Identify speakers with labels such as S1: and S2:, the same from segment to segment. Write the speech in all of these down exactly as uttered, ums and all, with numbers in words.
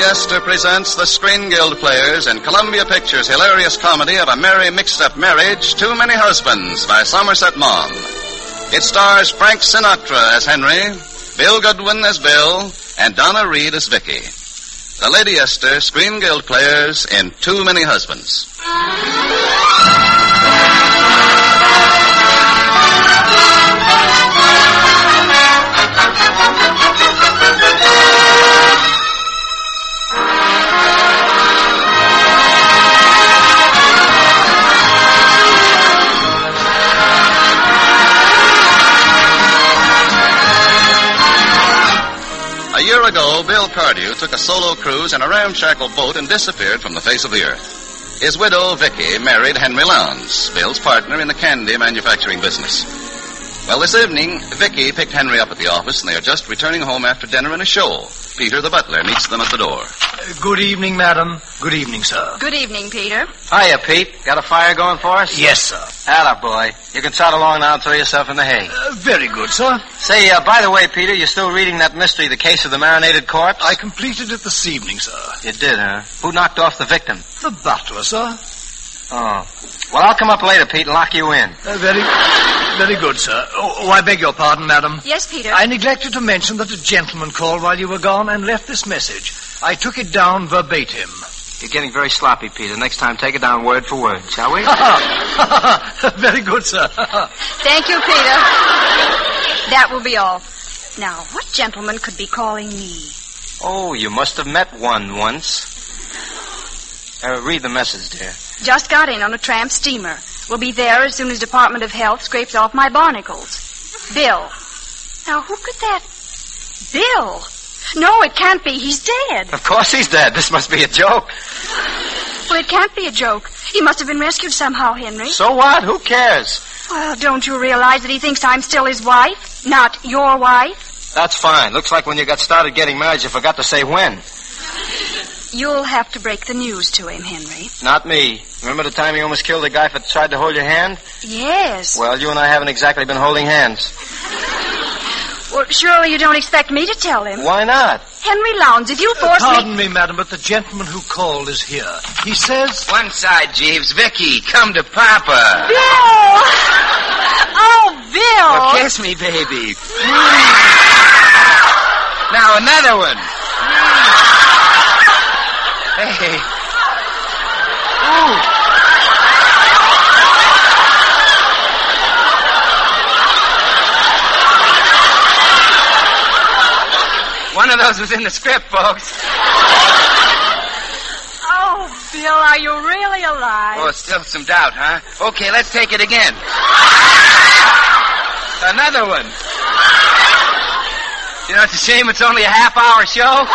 S1: Esther presents the Screen Guild Players in Columbia Pictures' hilarious comedy of A Merry Mixed-Up Marriage, Too Many Husbands by Somerset Maugham. It stars Frank Sinatra as Henry, Bill Goodwin as Bill, and Donna Reed as Vicky. The Lady Esther Screen Guild Players in Too Many Husbands. A year ago, Bill Cardew took a solo cruise in a ramshackle boat and disappeared from the face of the earth. His widow, Vicky, married Henry Lowndes, Bill's partner in the candy manufacturing business. Well, this evening, Vicky picked Henry up at the office, and they are just returning home after dinner in a show. Peter, the butler, meets them at the door.
S2: Uh, good evening, madam. Good evening, sir.
S3: Good evening, Peter.
S4: Hiya, Pete. Got a fire going for us?
S2: Yes, sir.
S4: Atta boy. You can trot along now and throw yourself in the hay.
S2: Uh, very good, sir.
S4: Say, uh, by the way, Peter, you're still reading that mystery, The Case of the Marinated Corpse?
S2: I completed it this evening, sir.
S4: You did, huh? Who knocked off the victim?
S2: The butler, sir.
S4: Oh. Well, I'll come up later, Pete, and lock you in.
S2: Uh, very, very good, sir. Oh, oh, I beg your pardon, madam.
S3: Yes, Peter.
S2: I neglected to mention that a gentleman called while you were gone and left this message. I took it down verbatim.
S4: You're getting very sloppy, Peter. Next time, take it down word for word, shall we?
S2: Very good, sir.
S3: Thank you, Peter. That will be all. Now, what gentleman could be calling me?
S4: Oh, you must have met one once. Uh, read the message, dear.
S3: Just got in on a tramp steamer. Will be there as soon as Department of Health scrapes off my barnacles. Bill. Now, who could that... Bill. No, it can't be. He's dead.
S4: Of course he's dead. This must be a joke.
S3: Well, it can't be a joke. He must have been rescued somehow, Henry.
S4: So what? Who cares?
S3: Well, don't you realize that he thinks I'm still his wife? Not your wife?
S4: That's fine. Looks like when you got started getting married, you forgot to say when.
S3: You'll have to break the news to him, Henry.
S4: Not me. Remember the time you almost killed the guy that tried to hold your hand?
S3: Yes.
S4: Well, you and I haven't exactly been holding hands.
S3: Well, surely you don't expect me to tell him.
S4: Why not?
S3: Henry Lowndes, if you force
S2: uh, Pardon
S3: me...
S2: me, madam, but the gentleman who called is here. He says...
S5: One side, Jeeves. Vicky, come to Papa.
S3: Bill! Oh, Bill!
S5: Well, kiss me, baby. Now, another one. Hey. Ooh. One of those was in the script, folks.
S3: Oh, Bill, are you really alive?
S5: Oh, still some doubt, huh? Okay, let's take it again. Another one. You know, it's a shame it's only a half-hour show.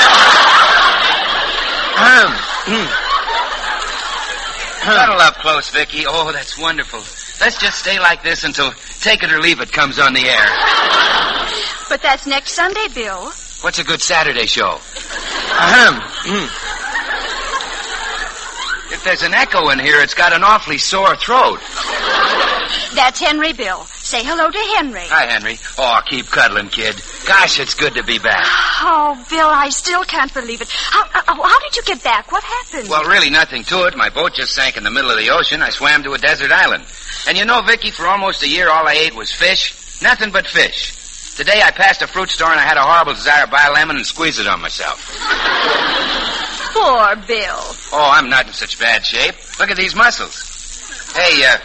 S5: Cuddle up close, Vicky. Oh, that's wonderful. Let's just stay like this until Take It or Leave It comes on the air.
S3: But that's next Sunday, Bill.
S5: What's a good Saturday show? If there's an echo in here, it's got an awfully sore throat.
S3: That's Henry, Bill. Say hello to Henry.
S5: Hi, Henry. Oh, keep cuddling, kid. Gosh, it's good to be back.
S3: Oh, Bill, I still can't believe it. How, uh, how did you get back? What happened?
S5: Well, really nothing to it. My boat just sank in the middle of the ocean. I swam to a desert island. And you know, Vicky, for almost a year, all I ate was fish. Nothing but fish. Today I passed a fruit store and I had a horrible desire to buy a lemon and squeeze it on myself.
S3: Poor Bill.
S5: Oh, I'm not in such bad shape. Look at these muscles. Hey, uh...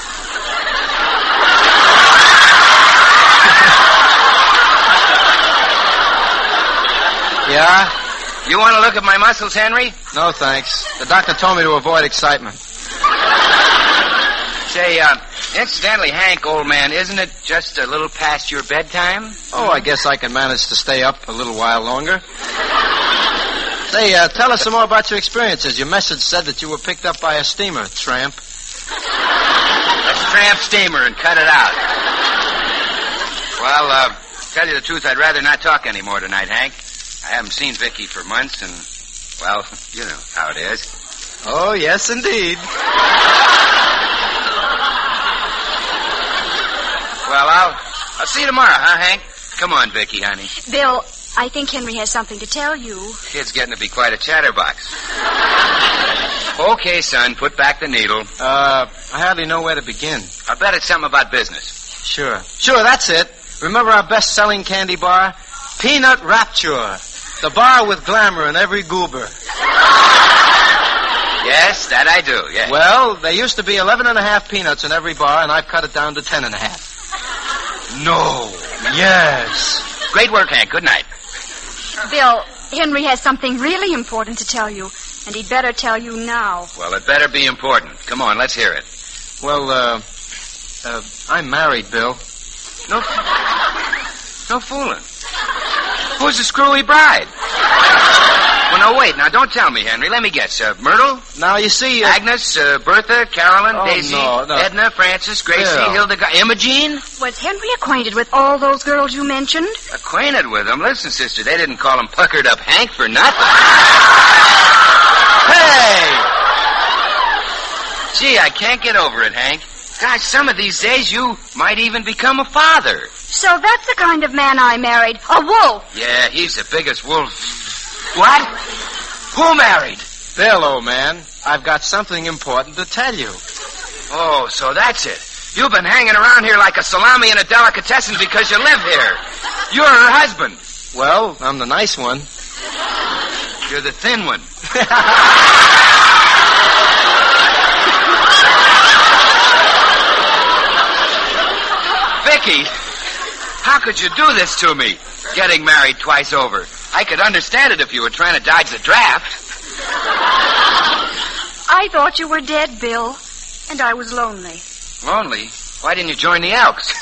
S4: Yeah?
S5: You want to look at my muscles, Henry?
S4: No, thanks. The doctor told me to avoid excitement.
S5: Say, uh, incidentally, Hank, old man, isn't it just a little past your bedtime?
S4: Oh, I guess I can manage to stay up a little while longer. Say, uh, tell us some more about your experiences. Your message said that you were picked up by a steamer, tramp.
S5: A tramp steamer, and cut it out. Well, uh, tell you the truth, I'd rather not talk anymore tonight, Hank. I haven't seen Vicky for months, and, well, you know how it is.
S4: Oh, yes, indeed.
S5: Well, I'll I'll see you tomorrow, huh, Hank? Come on, Vicky, honey.
S3: Bill, I think Henry has something to tell you.
S5: Kid's getting to be quite a chatterbox. Okay, son, put back the needle.
S4: Uh, I hardly know where to begin.
S5: I bet it's something about business.
S4: Sure. Sure, that's it. Remember our best-selling candy bar? Peanut Rapture. The bar with glamour in every goober.
S5: Yes, that I do, yes.
S4: Well, there used to be eleven and a half peanuts in every bar, and I've cut it down to ten and a half.
S5: No.
S4: Yes.
S5: Great work, Hank. Good night.
S3: Bill, Henry has something really important to tell you, and he'd better tell you now.
S5: Well, it better be important. Come on, let's hear it.
S4: Well, uh, uh, I'm married, Bill.
S5: No, no fooling. Who's the screwy bride? Well, no, wait. Now, don't tell me, Henry. Let me guess. Uh, Myrtle?
S4: Now, you see... Uh,
S5: Agnes, uh, Bertha, Carolyn,
S4: oh,
S5: Daisy,
S4: no, no.
S5: Edna, Frances, Gracie,
S4: Bill.
S5: Hildegarde, Imogene?
S3: Was Henry acquainted with all those girls you mentioned?
S5: Acquainted with them? Listen, sister, they didn't call him Puckered Up Hank for nothing.
S4: Hey!
S5: Gee, I can't get over it, Hank. Gosh, some of these days you might even become a father.
S3: So that's the kind of man I married. A wolf.
S5: Yeah, he's the biggest wolf. What? Who married?
S4: Bill, old man, I've got something important to tell you.
S5: Oh, so that's it. You've been hanging around here like a salami in a delicatessen because you live here. You're her husband.
S4: Well, I'm the nice one.
S5: You're the thin one. Vicky, how could you do this to me? Getting married twice over. I could understand it if you were trying to dodge the draft.
S3: I thought you were dead, Bill, and I was lonely.
S5: Lonely? Why didn't you join the Elks?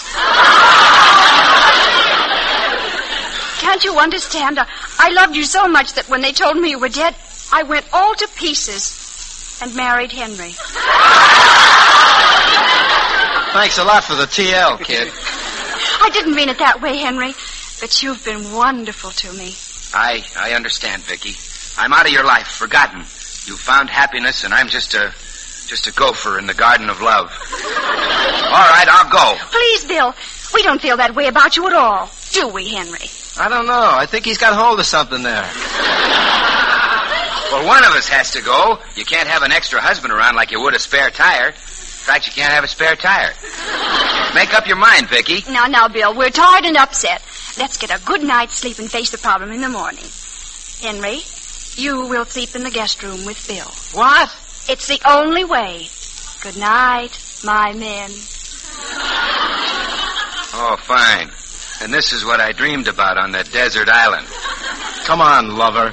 S3: Can't you understand? I, I loved you so much that when they told me you were dead, I went all to pieces and married Henry.
S4: Thanks a lot for the T L, kid.
S3: I didn't mean it that way, Henry, but you've been wonderful to me.
S5: I I understand, Vicky. I'm out of your life, forgotten. You found happiness, and I'm just a just a gopher in the garden of love. All right, I'll go.
S3: Please, Bill, we don't feel that way about you at all, do we, Henry?
S4: I don't know. I think he's got hold of something there.
S5: Well, one of us has to go. You can't have an extra husband around like you would a spare tire. In fact, you can't have a spare tire. Make up your mind, Vicky.
S3: Now, now, Bill, we're tired and upset. Let's get a good night's sleep and face the problem in the morning. Henry, you will sleep in the guest room with Bill.
S4: What?
S3: It's the only way. Good night, my men.
S5: Oh, fine. And this is what I dreamed about on that desert island.
S4: Come on, lover.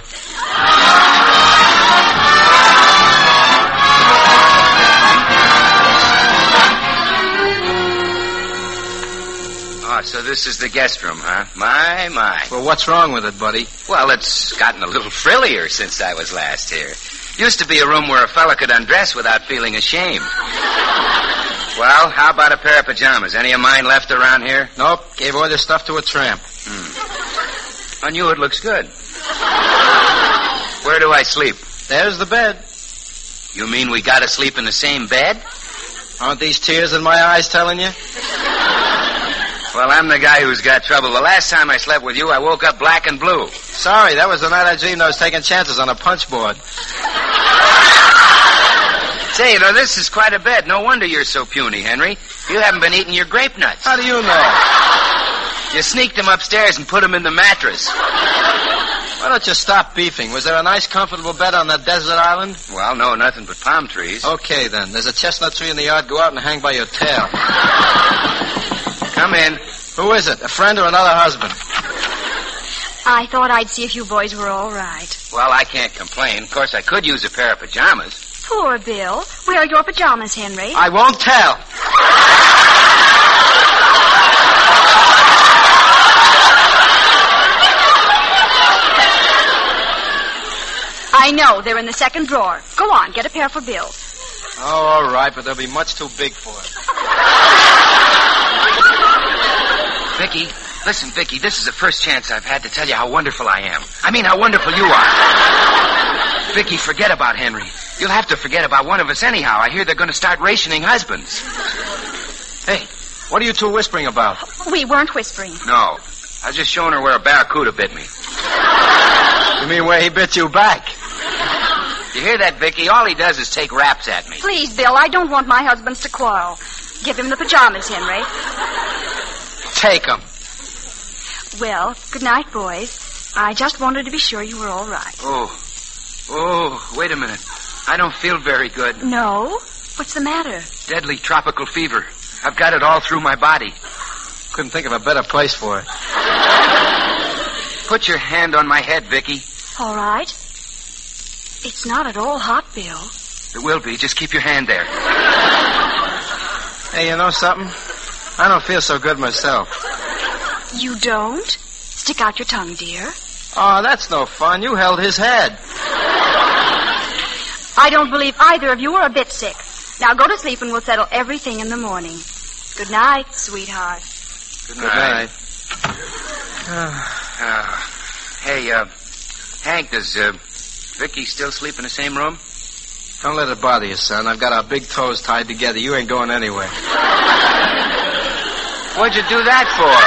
S5: Oh, so this is the guest room, huh? My, my.
S4: Well, what's wrong with it, buddy?
S5: Well, it's gotten a little frillier since I was last here. Used to be a room where a fella could undress without feeling ashamed. Well, how about a pair of pajamas? Any of mine left around here?
S4: Nope. Gave all this stuff to a tramp.
S5: Hmm. On you, it looks good. Where do I sleep?
S4: There's the bed.
S5: You mean we gotta sleep in the same bed?
S4: Aren't these tears in my eyes telling you?
S5: Well, I'm the guy who's got trouble. The last time I slept with you, I woke up black and blue.
S4: Sorry, that was the night I dreamed I was taking chances on a punch board.
S5: Say, you know, this is quite a bed. No wonder you're so puny, Henry. You haven't been eating your grape nuts.
S4: How do you know?
S5: You sneaked them upstairs and put them in the mattress.
S4: Why don't you stop beefing? Was there a nice, comfortable bed on that desert island?
S5: Well, no, nothing but palm trees.
S4: Okay, then. There's a chestnut tree in the yard. Go out and hang by your tail.
S5: Come in.
S4: Who is it? A friend or another husband?
S3: I thought I'd see if you boys were all right.
S5: Well, I can't complain. Of course, I could use a pair of pajamas.
S3: Poor Bill. Where are your pajamas, Henry?
S4: I won't tell.
S3: I know. They're in the second drawer. Go on, get a pair for Bill.
S4: Oh, all right, but they'll be much too big for it.
S5: Vicky, listen, Vicky, this is the first chance I've had to tell you how wonderful I am. I mean, how wonderful you are. Vicky, forget about Henry. You'll have to forget about one of us anyhow. I hear they're going to start rationing husbands.
S4: Hey, what are you two whispering about?
S3: We weren't whispering.
S5: No. I was just showing her where a barracuda bit me.
S4: You mean where he bit you back?
S5: You hear that, Vicky? All he does is take raps at me.
S3: Please, Bill, I don't want my husbands to quarrel. Give him the pajamas, Henry.
S4: Take them.
S3: Well, good night, boys. I just wanted to be sure you were all right.
S5: Oh. Oh, wait a minute. I don't feel very good.
S3: No? What's the matter?
S5: Deadly tropical fever. I've got it all through my body.
S4: Couldn't think of a better place for it.
S5: Put your hand on my head, Vicky.
S3: All right. It's not at all hot, Bill.
S5: It will be. Just keep your hand there.
S4: Hey, you know something? I don't feel so good myself.
S3: You don't? Stick out your tongue, dear.
S4: Oh, that's no fun. You held his head.
S3: I don't believe either of you are a bit sick. Now go to sleep and we'll settle everything in the morning. Good night, sweetheart.
S5: Good
S4: Good
S5: night.
S4: night.
S5: Uh, hey, uh, Hank, does uh, Vicky still sleep in the same room?
S4: Don't let it bother you, son. I've got our big toes tied together. You ain't going anywhere.
S5: What'd you do that for?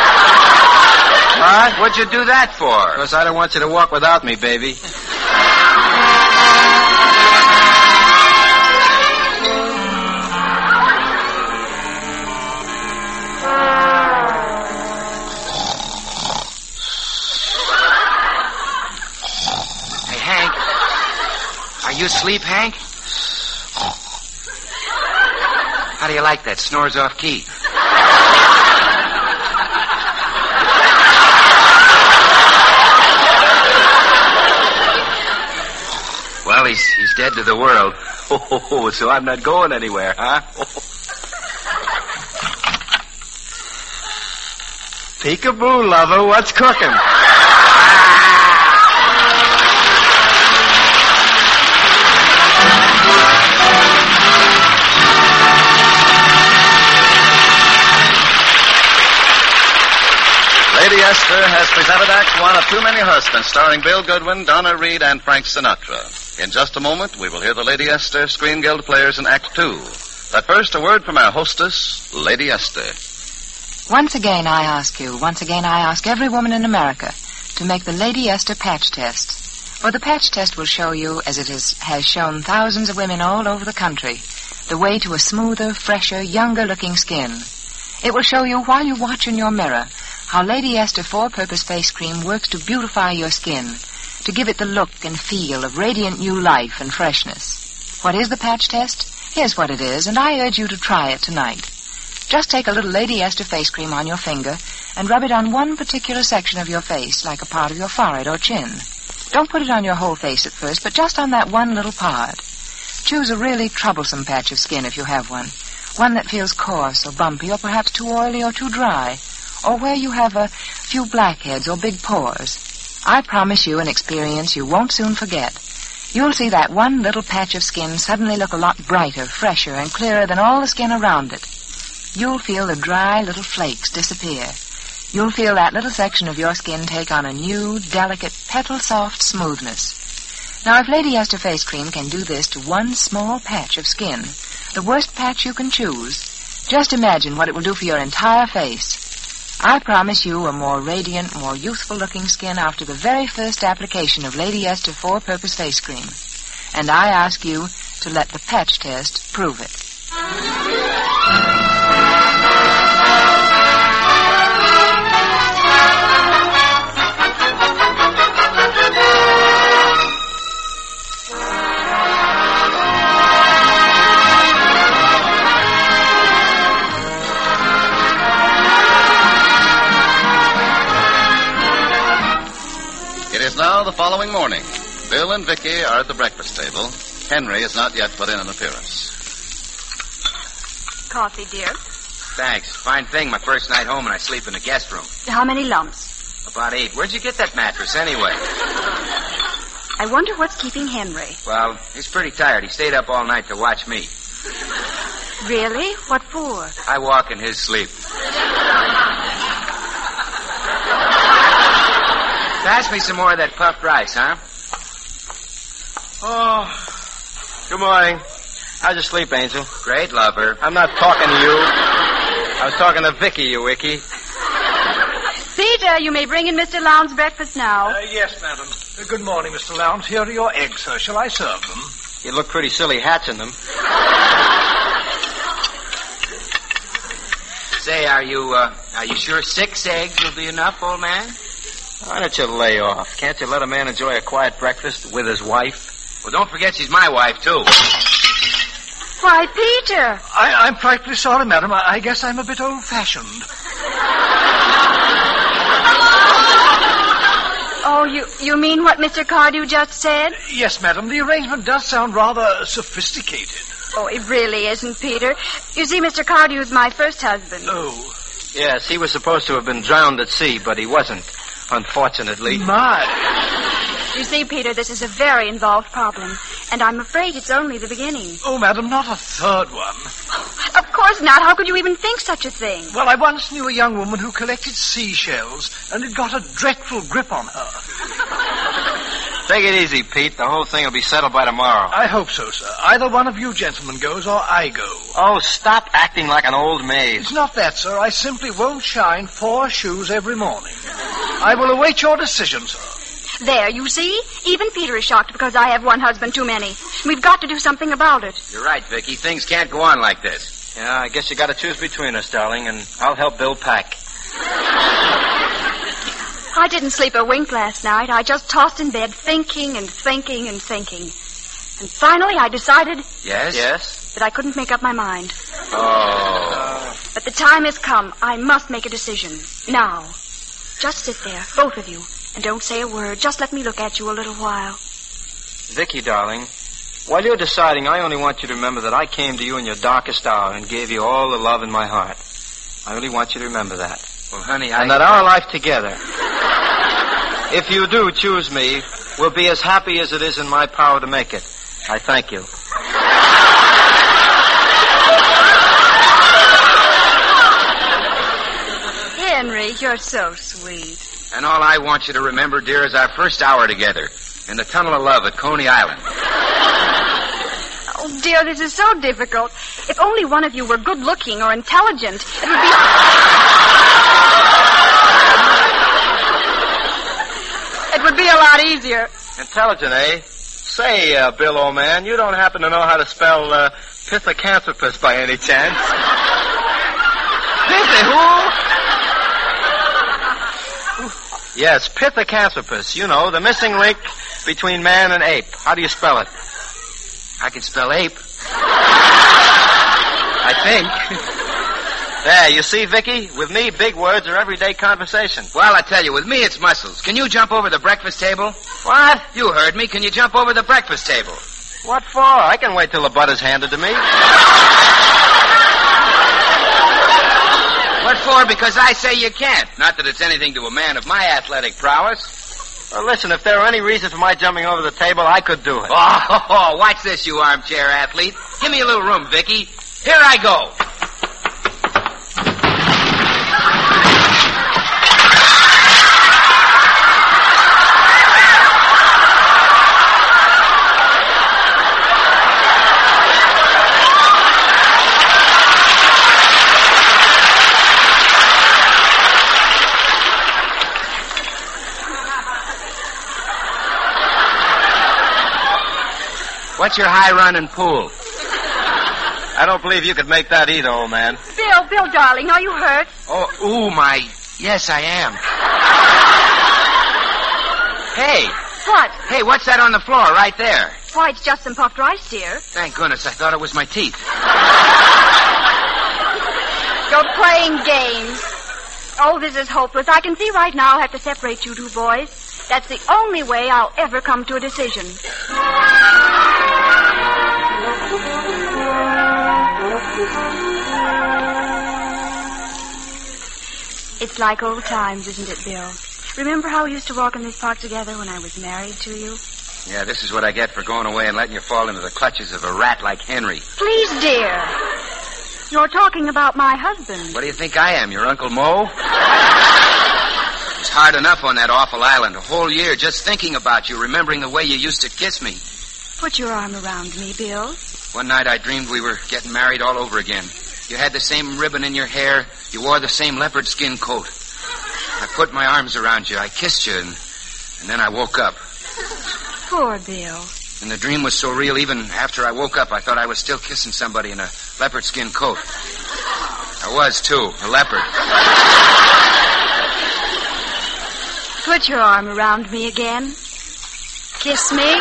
S5: What? What'd you do that for?
S4: Because I don't want you to walk without me, baby.
S5: Hey, Hank. Are you asleep, Hank? How do you like that? Snores off key. Well, he's he's dead to the world. Oh, so I'm not going anywhere, huh?
S4: Peekaboo, lover. What's cooking?
S1: Lady Esther has presented Act One of Too Many Husbands, starring Bill Goodwin, Donna Reed, and Frank Sinatra. In just a moment, we will hear the Lady Esther Screen Guild players in Act Two. But first, a word from our hostess, Lady Esther.
S6: Once again, I ask you, once again, I ask every woman in America to make the Lady Esther patch test. For the patch test will show you, as it is, has shown thousands of women all over the country, the way to a smoother, fresher, younger-looking skin. It will show you, while you watch in your mirror, how Lady Esther Four-Purpose Face Cream works to beautify your skin, to give it the look and feel of radiant new life and freshness. What is the patch test? Here's what it is, and I urge you to try it tonight. Just take a little Lady Esther face cream on your finger and rub it on one particular section of your face, like a part of your forehead or chin. Don't put it on your whole face at first, but just on that one little part. Choose a really troublesome patch of skin if you have one, one that feels coarse or bumpy or perhaps too oily or too dry, or where you have a few blackheads or big pores. I promise you an experience you won't soon forget. You'll see that one little patch of skin suddenly look a lot brighter, fresher, and clearer than all the skin around it. You'll feel the dry little flakes disappear. You'll feel that little section of your skin take on a new, delicate, petal-soft smoothness. Now, if Lady Esther Face Cream can do this to one small patch of skin, the worst patch you can choose, just imagine what it will do for your entire face. I promise you a more radiant, more youthful-looking skin after the very first application of Lady Esther Four-Purpose Face Cream. And I ask you to let the patch test prove it.
S1: Now, the following morning, Bill and Vicky are at the breakfast table. Henry has not yet put in an appearance.
S3: Coffee, dear.
S5: Thanks. Fine thing. My first night home and I sleep in the guest room.
S3: How many lumps?
S5: About eight. Where'd you get that mattress anyway?
S3: I wonder what's keeping Henry.
S5: Well, he's pretty tired. He stayed up all night to watch me.
S3: Really? What for?
S5: I walk in his sleep. Pass me some more of that puffed rice, huh?
S4: Oh, good morning. How'd you sleep, Angel?
S5: Great, lover.
S4: I'm not talking to you. I was talking to Vicky, you icky.
S3: See, Peter, you may bring in Mister Lowndes' breakfast now.
S2: Uh, yes, madam. Uh, good morning, Mister Lowndes. Here are your eggs, sir. Shall I serve them?
S4: You look pretty silly hatching them.
S5: Say, are you, uh, are you sure six eggs will be enough, old man?
S4: Why don't you lay off? Can't you let a man enjoy a quiet breakfast with his wife?
S5: Well, don't forget she's my wife, too.
S3: Why, Peter.
S2: I, I'm frightfully sorry, madam. I, I guess I'm a bit old-fashioned.
S3: Oh, you, you mean what Mister Cardew just said?
S2: Yes, madam. The arrangement does sound rather sophisticated.
S3: Oh, it really isn't, Peter. You see, Mister Cardew's my first husband.
S2: Oh.
S4: Yes, he was supposed to have been drowned at sea, but he wasn't, unfortunately.
S2: My.
S3: You see, Peter, this is a very involved problem, and I'm afraid it's only the beginning.
S2: Oh, madam, not a third one.
S3: Of course not. How could you even think such a thing?
S2: Well, I once knew a young woman who collected seashells, and it got a dreadful grip on her.
S4: Take it easy, Pete. The whole thing will be settled by tomorrow.
S2: I hope so, sir. Either one of you gentlemen goes or I go.
S4: Oh, stop acting like an old maid.
S2: It's not that, sir. I simply won't shine four shoes every morning. I will await your decision, sir.
S3: There, you see? Even Peter is shocked because I have one husband too many. We've got to do something about it.
S5: You're right, Vicky. Things can't go on like this.
S4: Yeah, I guess you got to choose between us, darling, and I'll help Bill pack.
S3: I didn't sleep a wink last night. I just tossed in bed thinking and thinking and thinking. And finally I decided...
S5: Yes?
S4: Yes?
S3: ...that I couldn't make up my mind.
S5: Oh.
S3: But the time has come. I must make a decision. Now. Just sit there, both of you, and don't say a word. Just let me look at you a little while.
S4: Vicky, darling, while you're deciding, I only want you to remember that I came to you in your darkest hour and gave you all the love in my heart. I only want you to remember that.
S5: Well, honey, I...
S4: And that our life together, if you do choose me, will be as happy as it is in my power to make it. I thank you.
S3: Henry, you're so sweet.
S5: And all I want you to remember, dear, is our first hour together in the Tunnel of Love at Coney Island.
S3: Oh, dear, this is so difficult. If only one of you were good-looking or intelligent, it would be... It would be a lot easier.
S4: Intelligent, eh? Say, uh, Bill, old man, you don't happen to know how to spell uh, Pithecanthropus by any chance? Pithy who? Yes, Pithecanthropus. You know, the missing link between man and ape. How do you spell it?
S5: I can spell ape. I think.
S4: There, you see, Vicky? With me, big words are everyday conversation.
S5: Well, I tell you, with me, it's muscles. Can you jump over the breakfast table?
S4: What?
S5: You heard me. Can you jump over the breakfast table?
S4: What for? I can wait till the butter's handed to me.
S5: What for? Because I say you can't. Not that it's anything to a man of my athletic prowess.
S4: Well, listen, if there were any reason for my jumping over the table, I could do it.
S5: Oh, oh, oh, watch this, you armchair athlete. Give me a little room, Vicky. Here I go. What's your high run and pool?
S4: I don't believe you could make that either, old man.
S3: Bill, Bill, darling, are you hurt?
S5: Oh, ooh, my... Yes, I am. Hey.
S3: What?
S5: Hey, what's that on the floor right there?
S3: Why, it's just some puffed rice, dear.
S5: Thank goodness, I thought it was my teeth.
S3: You're playing games. Oh, this is hopeless. I can see right now I'll have to separate you two boys. That's the only way I'll ever come to a decision. It's like old times, isn't it, Bill? Remember how we used to walk in this park together when I was married to you?
S5: Yeah, this is what I get for going away and letting you fall into the clutches of a rat like Henry.
S3: Please, dear. You're talking about my husband.
S5: What do you think I am, your Uncle Mo? It's hard enough on that awful island, a whole year just thinking about you, remembering the way you used to kiss me.
S3: Put your arm around me, Bill.
S5: One night I dreamed we were getting married all over again. You had the same ribbon in your hair. You wore the same leopard skin coat. I put my arms around you. I kissed you, and, and then I woke up.
S3: Poor Bill.
S5: And the dream was so real, even after I woke up, I thought I was still kissing somebody in a leopard skin coat. I was, too, a leopard.
S3: Put your arm around me again. Kiss me.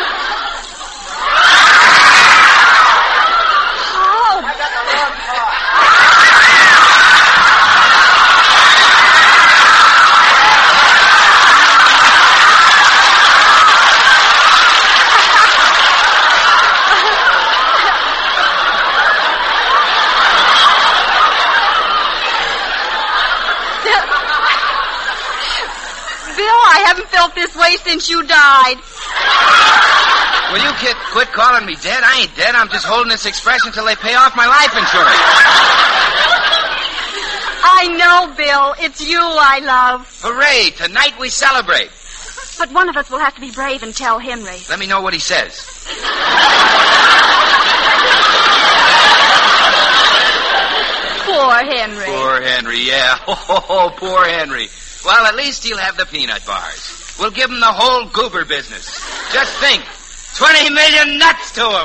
S7: I haven't felt this way since you died.
S5: Will you kid quit calling me dead? I ain't dead. I'm just holding this expression till they pay off my life insurance.
S7: I know, Bill. It's you I love.
S5: Hooray! Tonight we celebrate.
S3: But one of us will have to be brave and tell Henry.
S5: Let me know what he says.
S3: Poor Henry.
S5: Poor Henry, yeah. Oh, poor Henry. Well, at least he'll have the peanut bars. We'll give him the whole goober business. Just think, twenty million nuts to him.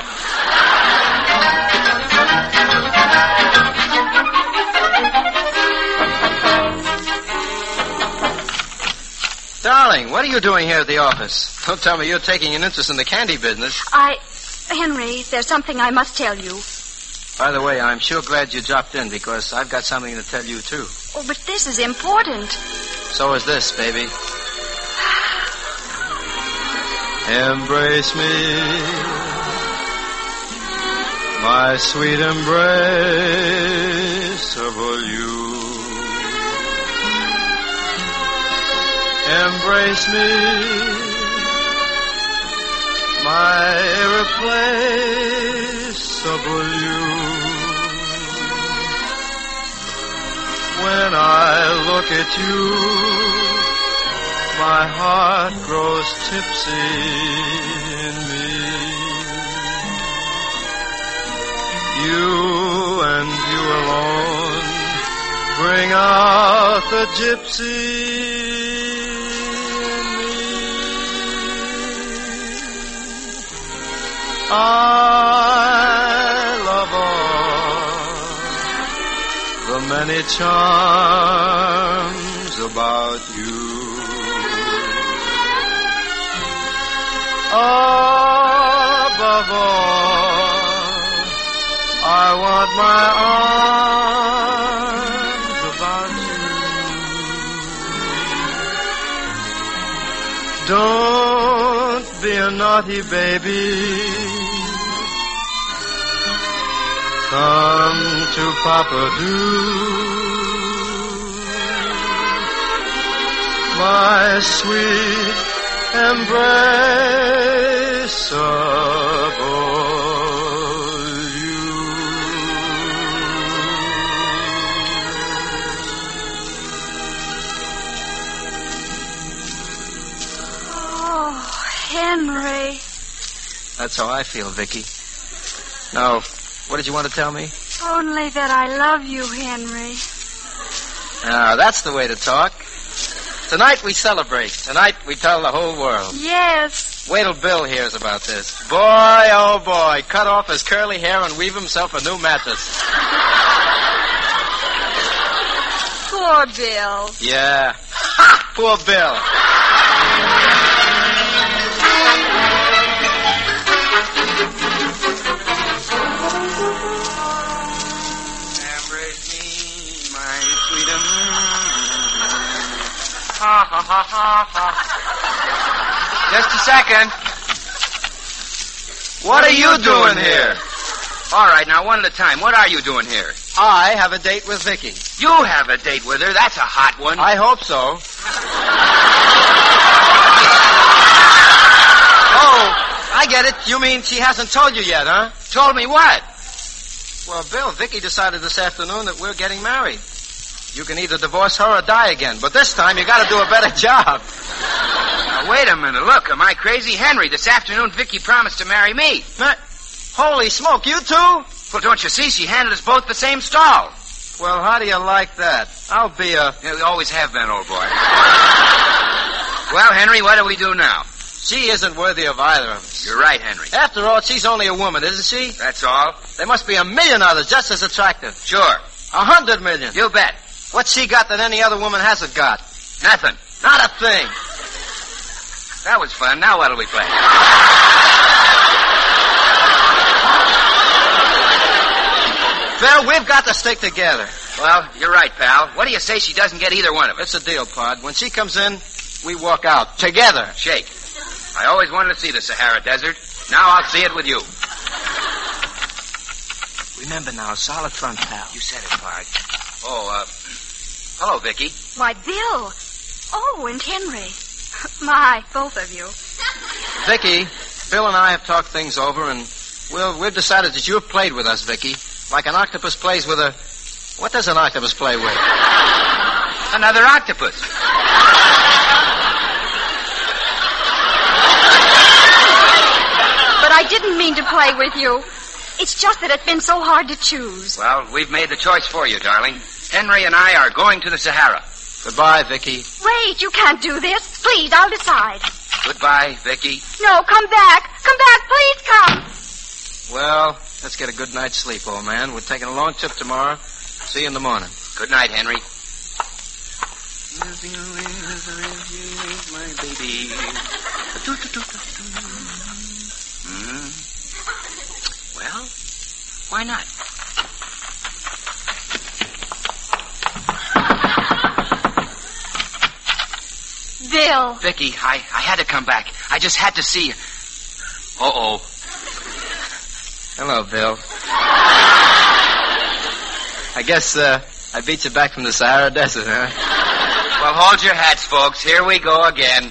S4: Darling, what are you doing here at the office? Don't tell me you're taking an interest in the candy business.
S3: I... Henry, there's something I must tell you.
S4: By the way, I'm sure glad you dropped in because I've got something to tell you, too.
S3: Oh, but this is important.
S4: So is this, baby. Embrace me, my sweet embraceable you. Embrace me, my irreplaceable you. When I look at you, my heart grows tipsy in me. You and you alone bring out the gypsy in me. I love all the many charms about you. Above all, I want my arms about you. Don't be a naughty baby. Come to Papa do. My sweet embraceable you.
S3: Oh, Henry.
S4: That's how I feel, Vicky. Now, what did you want to tell me?
S3: Only that I love you, Henry.
S4: Now, that's the way to talk. Tonight we celebrate. Tonight we tell the whole world.
S3: Yes.
S4: Wait till Bill hears about this. Boy, oh boy, cut off his curly hair and weave himself a new mattress.
S3: Poor Bill.
S4: Yeah. Ha! Poor Bill.
S5: Embrace me, my sweet Ha, ha, ha, ha, ha. Just a second.
S4: What are you doing here?
S5: All right, now one at a time. What are you doing here?
S4: I have a date with Vicky.
S5: You have a date with her. That's a hot one.
S4: I hope so. Oh, I get it. You mean she hasn't told you yet, huh?
S5: Told me what?
S4: Well, Bill, Vicky decided this afternoon that we're getting married. You can either divorce her or die again, but this time you got to do a better job.
S5: Now, wait a minute. Look, am I crazy? Henry, this afternoon Vicky promised to marry me.
S4: Ma- Holy smoke, you two?
S5: Well, don't you see? She handed us both the same stall.
S4: Well, how do you like that? I'll be a...
S5: Yeah, we always have been, old boy. Well, Henry, what do we do now?
S4: She isn't worthy of either of us.
S5: You're right, Henry.
S4: After all, she's only a woman, isn't she?
S5: That's all.
S4: There must be a million others just as attractive.
S5: Sure.
S4: A hundred million.
S5: You bet.
S4: What's she got that any other woman hasn't got?
S5: Nothing.
S4: Not a thing.
S5: That was fun. Now what'll we play?
S4: Phil, we've got to stick together.
S5: Well, you're right, pal. What do you say she doesn't get either one of us?
S4: It's a deal, Pod. When she comes in, we walk out. Together.
S5: Shake. I always wanted to see the Sahara Desert. Now I'll see it with you.
S4: Remember now, solid front, pal.
S5: You said it, Pard. Oh, uh... hello, Vicky.
S3: Why, Bill. Oh, and Henry. My, both of you.
S4: Vicky, Phil and I have talked things over, and we'll, we've decided that you've played with us, Vicky. Like an octopus plays with a... What does an octopus play with?
S5: Another octopus.
S3: But I didn't mean to play with you. It's just that it's been so hard to choose.
S5: Well, we've made the choice for you, darling. Henry and I are going to the Sahara.
S4: Goodbye, Vicky.
S3: Wait, you can't do this. Please, I'll decide.
S5: Goodbye, Vicky.
S3: No, come back. Come back, please come.
S4: Well, let's get a good night's sleep, old man. We're taking a long trip tomorrow. See you in the morning.
S5: Good night, Henry. My baby. Hmm. Well, why not?
S3: Bill.
S5: Vicky, I, I had to come back. I just had to see you. Uh-oh.
S4: Hello, Bill. I guess uh, I beat you back from the Sahara Desert, huh?
S5: Well, hold your hats, folks. Here we go again.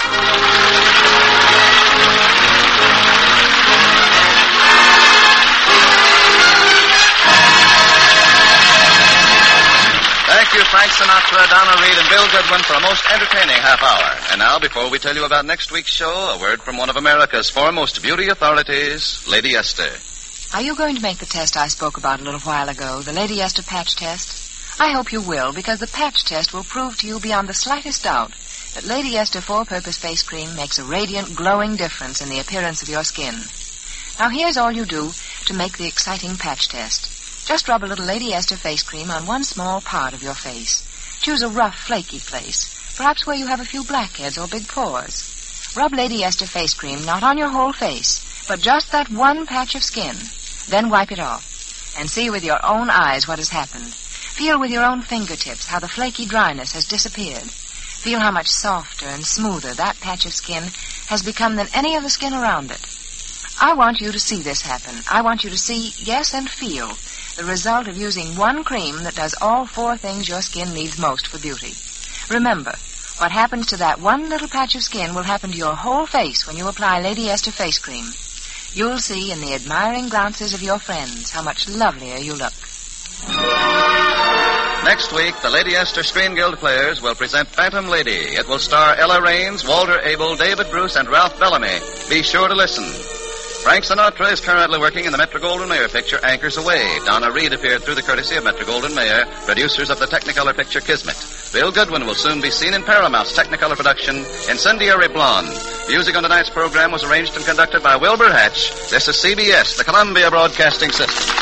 S1: Thank you, Frank Sinatra, Donna Reed, and Bill Goodwin for a most entertaining half hour. And now, before we tell you about next week's show, a word from one of America's foremost beauty authorities, Lady Esther.
S6: Are you going to make the test I spoke about a little while ago, the Lady Esther patch test? I hope you will, because the patch test will prove to you beyond the slightest doubt that Lady Esther four-purpose face cream makes a radiant, glowing difference in the appearance of your skin. Now, here's all you do to make the exciting patch test. Just rub a little Lady Esther face cream on one small part of your face. Choose a rough, flaky place, perhaps where you have a few blackheads or big pores. Rub Lady Esther face cream not on your whole face, but just that one patch of skin. Then wipe it off and see with your own eyes what has happened. Feel with your own fingertips how the flaky dryness has disappeared. Feel how much softer and smoother that patch of skin has become than any of the skin around it. I want you to see this happen. I want you to see, yes, and feel the result of using one cream that does all four things your skin needs most for beauty. Remember, what happens to that one little patch of skin will happen to your whole face when you apply Lady Esther face cream. You'll see in the admiring glances of your friends how much lovelier you look.
S1: Next week, the Lady Esther Screen Guild Players will present Phantom Lady. It will star Ella Raines, Walter Abel, David Bruce, and Ralph Bellamy. Be sure to listen. Frank Sinatra is currently working in the Metro-Goldwyn-Mayer picture Anchors Aweigh. Donna Reed appeared through the courtesy of Metro-Goldwyn-Mayer, producers of the Technicolor picture Kismet. Bill Goodwin will soon be seen in Paramount's Technicolor production Incendiary Blonde. Music on tonight's program was arranged and conducted by Wilbur Hatch. This is C B S, the Columbia Broadcasting System.